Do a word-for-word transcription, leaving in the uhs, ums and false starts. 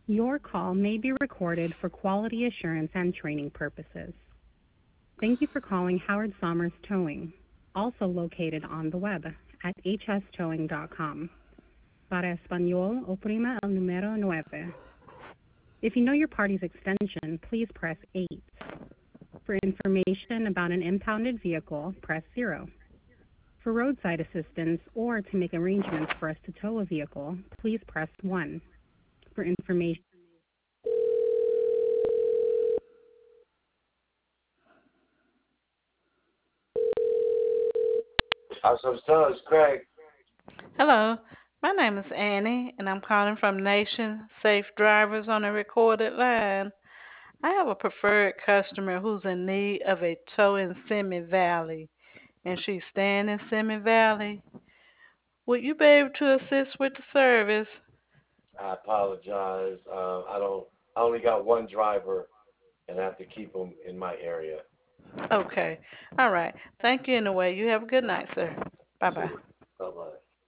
Your call may be recorded for quality assurance and training purposes. Thank you for calling Howard Somers Towing, also located on the web at h s towing dot com. Para español, oprima el número nueve. If you know your party's extension, please press eight. For information about an impounded vehicle, press zero. For roadside assistance or to make arrangements for us to tow a vehicle, please press one. For information. House of Stars, Craig. Hello, my name is Annie, and I'm calling from Nation Safe Drivers on a recorded line. I have a preferred customer who's in need of a tow in Simi Valley, and she's staying in Simi Valley. Would you be able to assist with the service? I apologize. Uh, I don't. I only got one driver, and I have to keep him in my area. Okay, all right. Thank you anyway. You have a good night, sir. Bye bye. Bye bye.